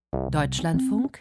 Deutschlandfunk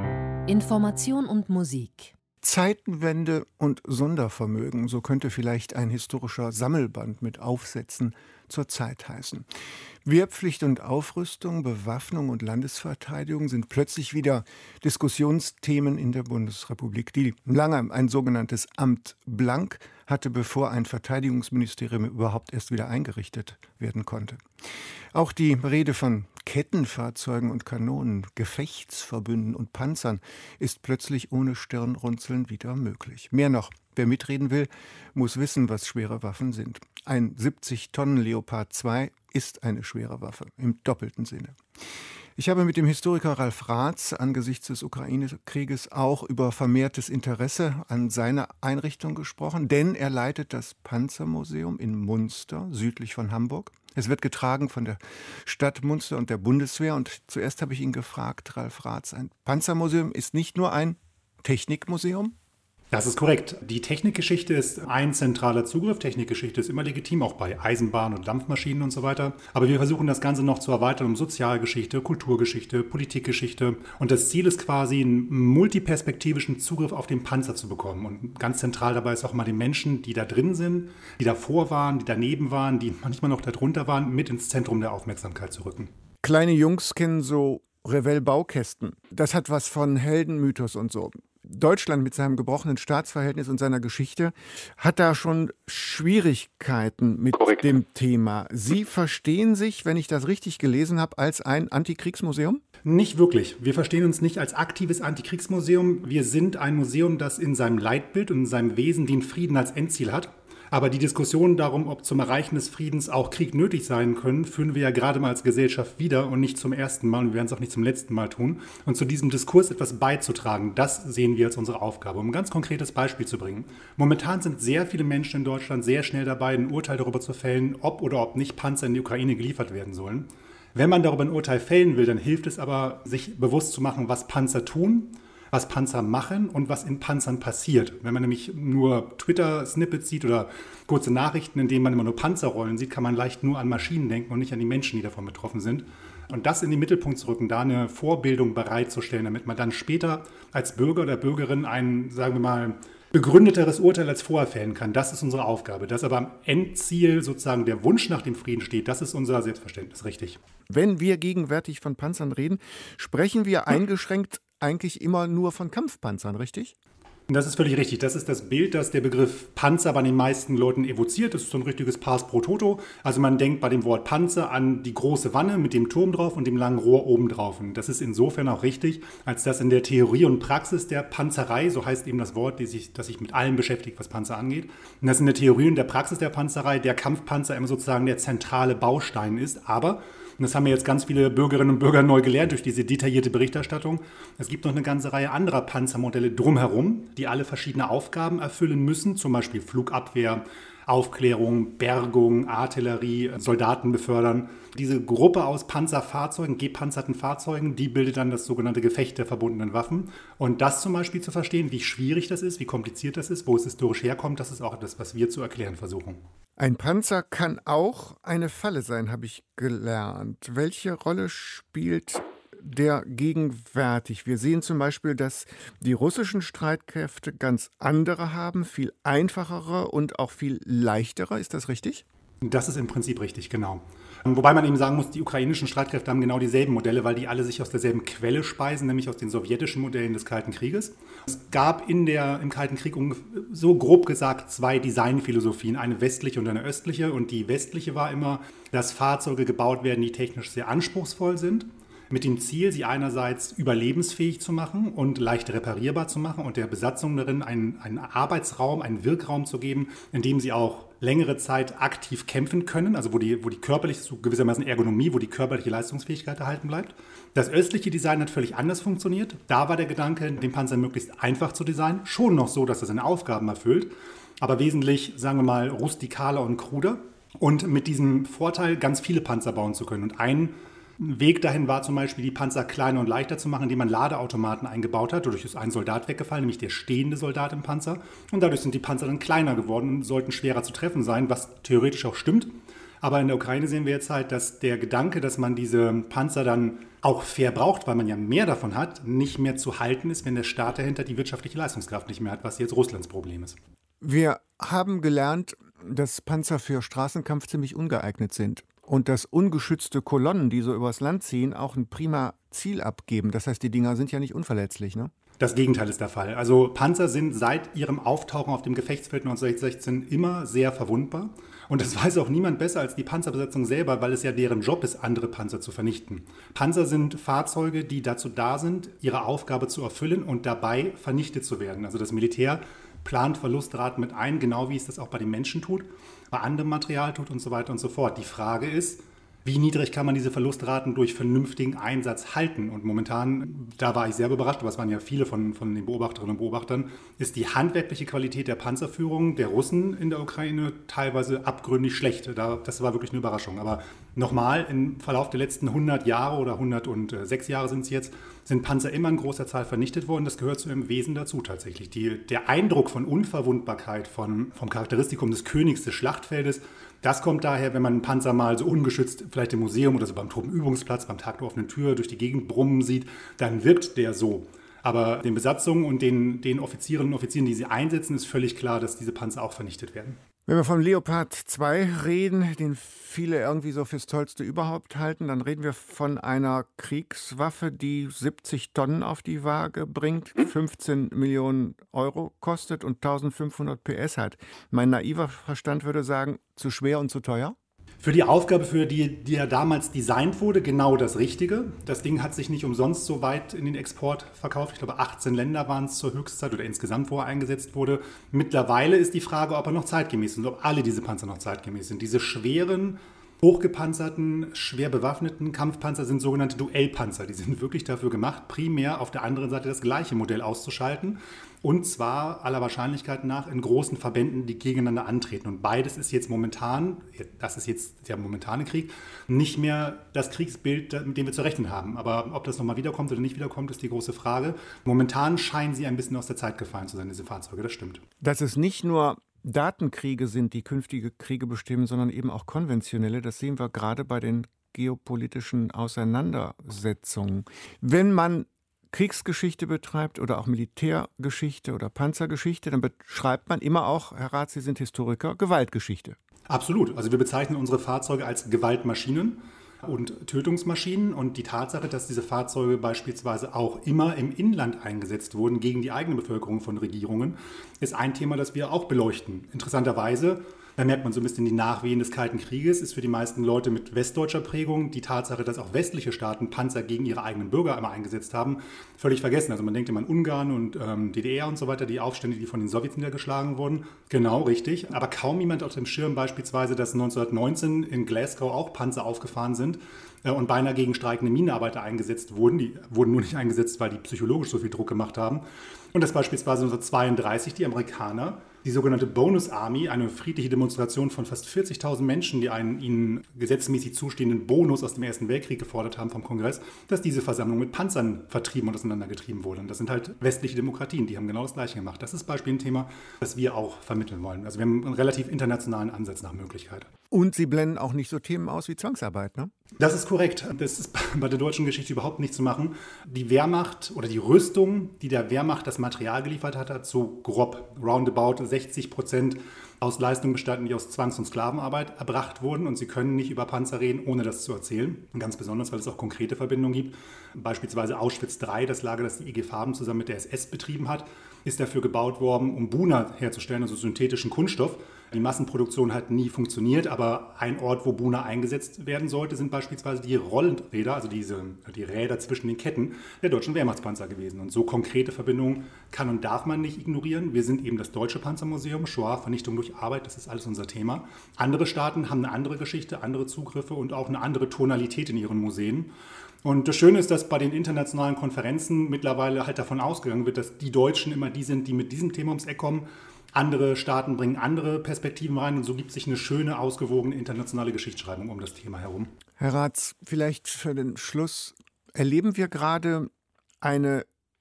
Information und Musik. Zeitenwende und Sondervermögen, so könnte vielleicht ein historischer Sammelband mit Aufsätzen zur Zeit heißen. Wehrpflicht und Aufrüstung, Bewaffnung und Landesverteidigung sind plötzlich wieder Diskussionsthemen in der Bundesrepublik, die lange ein sogenanntes Amt blank hatte, bevor ein Verteidigungsministerium überhaupt erst wieder eingerichtet werden konnte. Auch die Rede von Kettenfahrzeugen und Kanonen, Gefechtsverbünden und Panzern ist plötzlich ohne Stirnrunzeln wieder möglich. Mehr noch, wer mitreden will, muss wissen, was schwere Waffen sind. Ein 70-Tonnen Leopard 2 ist eine schwere Waffe, im doppelten Sinne. Ich habe mit dem Historiker Ralf Raths angesichts des Ukraine-Krieges auch über vermehrtes Interesse an seiner Einrichtung gesprochen, denn er leitet das Panzermuseum in Munster, südlich von Hamburg. Es wird getragen von der Stadt Munster und der Bundeswehr. Und zuerst habe ich ihn gefragt, Ralf Raths, ein Panzermuseum ist nicht nur ein Technikmuseum? Das ist korrekt. Die Technikgeschichte ist ein zentraler Zugriff. Technikgeschichte ist immer legitim, auch bei Eisenbahn- und Dampfmaschinen und so weiter. Aber wir versuchen das Ganze noch zu erweitern um Sozialgeschichte, Kulturgeschichte, Politikgeschichte. Und das Ziel ist quasi, einen multiperspektivischen Zugriff auf den Panzer zu bekommen. Und ganz zentral dabei ist auch mal die Menschen, die da drin sind, die davor waren, die daneben waren, die manchmal noch darunter waren, mit ins Zentrum der Aufmerksamkeit zu rücken. Kleine Jungs kennen so Revell-Baukästen. Das hat was von Heldenmythos und so. Deutschland mit seinem gebrochenen Staatsverhältnis und seiner Geschichte hat da schon Schwierigkeiten mit dem Thema. Sie verstehen sich, wenn ich das richtig gelesen habe, als ein Antikriegsmuseum? Nicht wirklich. Wir verstehen uns nicht als aktives Antikriegsmuseum. Wir sind ein Museum, das in seinem Leitbild und in seinem Wesen den Frieden als Endziel hat. Aber die Diskussion darum, ob zum Erreichen des Friedens auch Krieg nötig sein können, führen wir ja gerade mal als Gesellschaft wieder und nicht zum ersten Mal und wir werden es auch nicht zum letzten Mal tun. Und zu diesem Diskurs etwas beizutragen, das sehen wir als unsere Aufgabe. Um ein ganz konkretes Beispiel zu bringen. Momentan sind sehr viele Menschen in Deutschland sehr schnell dabei, ein Urteil darüber zu fällen, ob oder ob nicht Panzer in die Ukraine geliefert werden sollen. Wenn man darüber ein Urteil fällen will, dann hilft es aber, sich bewusst zu machen, was Panzer tun, was Panzer machen und was in Panzern passiert. Wenn man nämlich nur Twitter-Snippets sieht oder kurze Nachrichten, in denen man immer nur Panzerrollen sieht, kann man leicht nur an Maschinen denken und nicht an die Menschen, die davon betroffen sind. Und das in den Mittelpunkt zu rücken, da eine Vorbildung bereitzustellen, damit man dann später als Bürger oder Bürgerin ein, sagen wir mal, begründeteres Urteil als vorher fällen kann. Das ist unsere Aufgabe. Dass aber am Endziel sozusagen der Wunsch nach dem Frieden steht, das ist unser Selbstverständnis, richtig. Wenn wir gegenwärtig von Panzern reden, sprechen wir eingeschränkt eigentlich immer nur von Kampfpanzern, richtig? Das ist völlig richtig. Das ist das Bild, das der Begriff Panzer bei den meisten Leuten evoziert. Das ist so ein richtiges Pars pro toto. Also man denkt bei dem Wort Panzer an die große Wanne mit dem Turm drauf und dem langen Rohr oben drauf. Und das ist insofern auch richtig, als dass in der Theorie und Praxis der Panzerei, so heißt eben das Wort, das sich mit allem beschäftigt, was Panzer angeht, und dass in der Theorie und der Praxis der Panzerei der Kampfpanzer immer sozusagen der zentrale Baustein ist. Aber und das haben ja jetzt ganz viele Bürgerinnen und Bürger neu gelernt durch diese detaillierte Berichterstattung. Es gibt noch eine ganze Reihe anderer Panzermodelle drumherum, die alle verschiedene Aufgaben erfüllen müssen, zum Beispiel Flugabwehr, Aufklärung, Bergung, Artillerie, Soldaten befördern. Diese Gruppe aus Panzerfahrzeugen, gepanzerten Fahrzeugen, die bildet dann das sogenannte Gefecht der verbundenen Waffen. Und das zum Beispiel zu verstehen, wie schwierig das ist, wie kompliziert das ist, wo es historisch herkommt, das ist auch etwas, was wir zu erklären versuchen. Ein Panzer kann auch eine Falle sein, habe ich gelernt. Welche Rolle spielt der gegenwärtig? Wir sehen zum Beispiel, dass die russischen Streitkräfte ganz andere haben, viel einfachere und auch viel leichtere. Ist das richtig? Das ist im Prinzip richtig, genau. Wobei man eben sagen muss, die ukrainischen Streitkräfte haben genau dieselben Modelle, weil die alle sich aus derselben Quelle speisen, nämlich aus den sowjetischen Modellen des Kalten Krieges. Es gab im Kalten Krieg so grob gesagt 2 Designphilosophien, eine westliche und eine östliche. Und die westliche war immer, dass Fahrzeuge gebaut werden, die technisch sehr anspruchsvoll sind, mit dem Ziel, sie einerseits überlebensfähig zu machen und leicht reparierbar zu machen und der Besatzung darin einen Arbeitsraum, einen Wirkraum zu geben, in dem sie auch längere Zeit aktiv kämpfen können, also wo die körperliche, so gewissermaßen Ergonomie, wo die körperliche Leistungsfähigkeit erhalten bleibt. Das östliche Design hat völlig anders funktioniert. Da war der Gedanke, den Panzer möglichst einfach zu designen, schon noch so, dass er seine Aufgaben erfüllt, aber wesentlich, sagen wir mal, rustikaler und kruder und mit diesem Vorteil, ganz viele Panzer bauen zu können. Und ein Weg dahin war zum Beispiel, die Panzer kleiner und leichter zu machen, indem man Ladeautomaten eingebaut hat. Dadurch ist ein Soldat weggefallen, nämlich der stehende Soldat im Panzer. Und dadurch sind die Panzer dann kleiner geworden und sollten schwerer zu treffen sein, was theoretisch auch stimmt. Aber in der Ukraine sehen wir jetzt halt, dass der Gedanke, dass man diese Panzer dann auch fair braucht, weil man ja mehr davon hat, nicht mehr zu halten ist, wenn der Staat dahinter die wirtschaftliche Leistungskraft nicht mehr hat, was jetzt Russlands Problem ist. Wir haben gelernt, dass Panzer für Straßenkampf ziemlich ungeeignet sind und dass ungeschützte Kolonnen, die so übers Land ziehen, auch ein prima Ziel abgeben. Das heißt, die Dinger sind ja nicht unverletzlich, ne? Das Gegenteil ist der Fall. Also Panzer sind seit ihrem Auftauchen auf dem Gefechtsfeld 1916 immer sehr verwundbar. Und das weiß auch niemand besser als die Panzerbesatzung selber, weil es ja deren Job ist, andere Panzer zu vernichten. Panzer sind Fahrzeuge, die dazu da sind, ihre Aufgabe zu erfüllen und dabei vernichtet zu werden. Also das Militär plant Verlustraten mit ein, genau wie es das auch bei den Menschen tut, bei anderem Material tut und so weiter und so fort. Die Frage ist, wie niedrig kann man diese Verlustraten durch vernünftigen Einsatz halten? Und momentan, da war ich sehr überrascht, aber es waren ja viele von den Beobachterinnen und Beobachtern, ist die handwerkliche Qualität der Panzerführung der Russen in der Ukraine teilweise abgründig schlecht. Das war wirklich eine Überraschung. Aber nochmal, im Verlauf der letzten 100 Jahre oder 106 Jahre sind es jetzt, sind Panzer immer in großer Zahl vernichtet worden. Das gehört zu ihrem Wesen dazu tatsächlich. Der Eindruck von Unverwundbarkeit, vom Charakteristikum des Königs des Schlachtfeldes, das kommt daher, wenn man einen Panzer mal so ungeschützt, vielleicht im Museum oder so beim Truppenübungsplatz, beim Tag der offenen Tür durch die Gegend brummen sieht, dann wirkt der so. Aber den Besatzungen und den Offizierinnen und Offizieren, die sie einsetzen, ist völlig klar, dass diese Panzer auch vernichtet werden. Wenn wir vom Leopard 2 reden, den viele irgendwie so fürs Tollste überhaupt halten, dann reden wir von einer Kriegswaffe, die 70 Tonnen auf die Waage bringt, 15 Millionen Euro kostet und 1500 PS hat. Mein naiver Verstand würde sagen, zu schwer und zu teuer? Für die Aufgabe, für die ja damals designt wurde, genau das Richtige. Das Ding hat sich nicht umsonst so weit in den Export verkauft. Ich glaube, 18 Länder waren es zur Höchstzeit oder insgesamt, wo er eingesetzt wurde. Mittlerweile ist die Frage, ob er noch zeitgemäß ist und ob alle diese Panzer noch zeitgemäß sind. Diese schweren, hochgepanzerten, schwer bewaffneten Kampfpanzer sind sogenannte Duellpanzer. Die sind wirklich dafür gemacht, primär auf der anderen Seite das gleiche Modell auszuschalten. Und zwar aller Wahrscheinlichkeit nach in großen Verbänden, die gegeneinander antreten. Und beides ist jetzt momentan, das ist jetzt der momentane Krieg, nicht mehr das Kriegsbild, mit dem wir zu rechnen haben. Aber ob das nochmal wiederkommt oder nicht wiederkommt, ist die große Frage. Momentan scheinen sie ein bisschen aus der Zeit gefallen zu sein, diese Fahrzeuge, das stimmt. Dass es nicht nur Datenkriege sind, die künftige Kriege bestimmen, sondern eben auch konventionelle, das sehen wir gerade bei den geopolitischen Auseinandersetzungen. Wenn man Kriegsgeschichte betreibt oder auch Militärgeschichte oder Panzergeschichte, dann beschreibt man immer auch, Herr Rath, Sie sind Historiker, Gewaltgeschichte. Absolut. Also wir bezeichnen unsere Fahrzeuge als Gewaltmaschinen und Tötungsmaschinen. Und die Tatsache, dass diese Fahrzeuge beispielsweise auch immer im Inland eingesetzt wurden gegen die eigene Bevölkerung von Regierungen, ist ein Thema, das wir auch beleuchten. Interessanterweise, da merkt man so ein bisschen die Nachwehen des Kalten Krieges, ist für die meisten Leute mit westdeutscher Prägung die Tatsache, dass auch westliche Staaten Panzer gegen ihre eigenen Bürger einmal eingesetzt haben, völlig vergessen. Also man denkt immer an Ungarn und DDR und so weiter, die Aufstände, die von den Sowjets niedergeschlagen wurden. Genau, richtig. Aber kaum jemand auf dem Schirm beispielsweise, dass 1919 in Glasgow auch Panzer aufgefahren sind und beinahe gegen streikende Minenarbeiter eingesetzt wurden. Die wurden nur nicht eingesetzt, weil die psychologisch so viel Druck gemacht haben. Und dass beispielsweise 1932 die Amerikaner die sogenannte Bonus Army, eine friedliche Demonstration von fast 40.000 Menschen, die einen ihnen gesetzmäßig zustehenden Bonus aus dem Ersten Weltkrieg gefordert haben vom Kongress, dass diese Versammlung mit Panzern vertrieben und auseinandergetrieben wurde. Und das sind halt westliche Demokratien, die haben genau das Gleiche gemacht. Das ist Beispiel ein Thema, das wir auch vermitteln wollen. Also wir haben einen relativ internationalen Ansatz nach Möglichkeit. Und Sie blenden auch nicht so Themen aus wie Zwangsarbeit, ne? Das ist korrekt. Das ist bei der deutschen Geschichte überhaupt nicht zu machen. Die Wehrmacht oder die Rüstung, die der Wehrmacht das Material geliefert hat, so grob roundabout 60% aus Leistungen bestanden, die aus Zwangs- und Sklavenarbeit erbracht wurden. Und Sie können nicht über Panzer reden, ohne das zu erzählen. Und ganz besonders, weil es auch konkrete Verbindungen gibt. Beispielsweise Auschwitz III, das Lager, das die IG Farben zusammen mit der SS betrieben hat, ist dafür gebaut worden, um Buna herzustellen, also synthetischen Kunststoff. Die Massenproduktion hat nie funktioniert, aber ein Ort, wo Buna eingesetzt werden sollte, sind beispielsweise die Rollräder, also die Räder zwischen den Ketten der deutschen Wehrmachtspanzer gewesen. Und so konkrete Verbindungen kann und darf man nicht ignorieren. Wir sind eben das Deutsche Panzermuseum, Shoah, Vernichtung durch Arbeit, das ist alles unser Thema. Andere Staaten haben eine andere Geschichte, andere Zugriffe und auch eine andere Tonalität in ihren Museen. Und das Schöne ist, dass bei den internationalen Konferenzen mittlerweile halt davon ausgegangen wird, dass die Deutschen immer die sind, die mit diesem Thema ums Eck kommen. Andere Staaten bringen andere Perspektiven rein und so gibt sich eine schöne, ausgewogene internationale Geschichtsschreibung um das Thema herum. Herr Rath, vielleicht für den Schluss, erleben wir gerade eine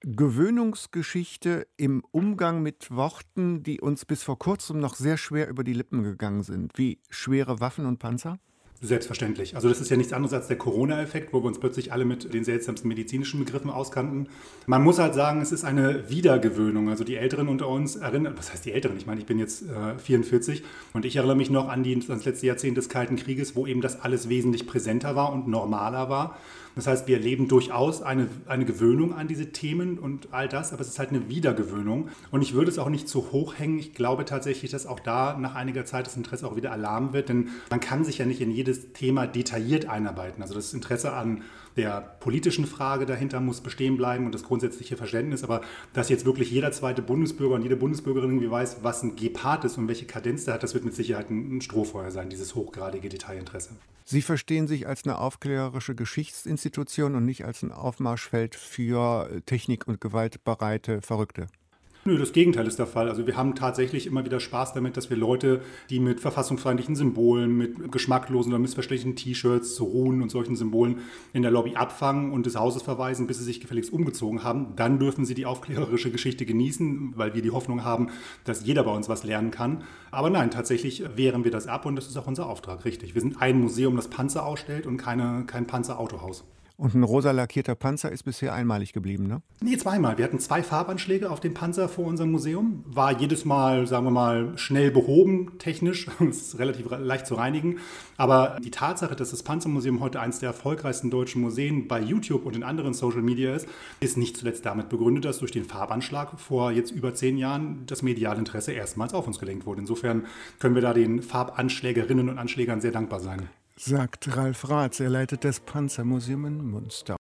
Gewöhnungsgeschichte im Umgang mit Worten, die uns bis vor kurzem noch sehr schwer über die Lippen gegangen sind, wie schwere Waffen und Panzer? Selbstverständlich. Also das ist ja nichts anderes als der Corona-Effekt, wo wir uns plötzlich alle mit den seltsamsten medizinischen Begriffen auskannten. Man muss halt sagen, es ist eine Wiedergewöhnung. Also die Älteren unter uns erinnern, was heißt die Älteren? Ich meine, ich bin jetzt 44 und ich erinnere mich noch an das letzte Jahrzehnt des Kalten Krieges, wo eben das alles wesentlich präsenter war und normaler war. Das heißt, wir erleben durchaus eine Gewöhnung an diese Themen und all das, aber es ist halt eine Wiedergewöhnung. Und ich würde es auch nicht zu hoch hängen. Ich glaube tatsächlich, dass auch da nach einiger Zeit das Interesse auch wieder erlahmen wird, denn man kann sich ja nicht in jedes Thema detailliert einarbeiten. Also das Interesse an der politischen Frage dahinter muss bestehen bleiben und das grundsätzliche Verständnis. Aber dass jetzt wirklich jeder zweite Bundesbürger und jede Bundesbürgerin irgendwie weiß, was ein Gepard ist und welche Kadenz der hat, das wird mit Sicherheit ein Strohfeuer sein, dieses hochgradige Detailinteresse. Sie verstehen sich als eine aufklärerische Geschichtsinstitution und nicht als ein Aufmarschfeld für Technik- und gewaltbereite Verrückte. Nö, das Gegenteil ist der Fall. Also wir haben tatsächlich immer wieder Spaß damit, dass wir Leute, die mit verfassungsfeindlichen Symbolen, mit geschmacklosen oder missverständlichen T-Shirts, Runen und solchen Symbolen in der Lobby abfangen und des Hauses verweisen, bis sie sich gefälligst umgezogen haben. Dann dürfen sie die aufklärerische Geschichte genießen, weil wir die Hoffnung haben, dass jeder bei uns was lernen kann. Aber nein, tatsächlich wehren wir das ab und das ist auch unser Auftrag, richtig. Wir sind ein Museum, das Panzer ausstellt und kein Panzerautohaus. Und ein rosa lackierter Panzer ist bisher einmalig geblieben, ne? Nee, zweimal. Wir hatten 2 Farbanschläge auf dem Panzer vor unserem Museum. War jedes Mal, sagen wir mal, schnell behoben, technisch. Es ist relativ leicht zu reinigen. Aber die Tatsache, dass das Panzermuseum heute eines der erfolgreichsten deutschen Museen bei YouTube und in anderen Social Media ist nicht zuletzt damit begründet, dass durch den Farbanschlag vor jetzt über 10 Jahren das mediale Interesse erstmals auf uns gelenkt wurde. Insofern können wir da den Farbanschlägerinnen und Anschlägern sehr dankbar sein. Sagt Ralf Raths, er leitet das Panzermuseum in Münster.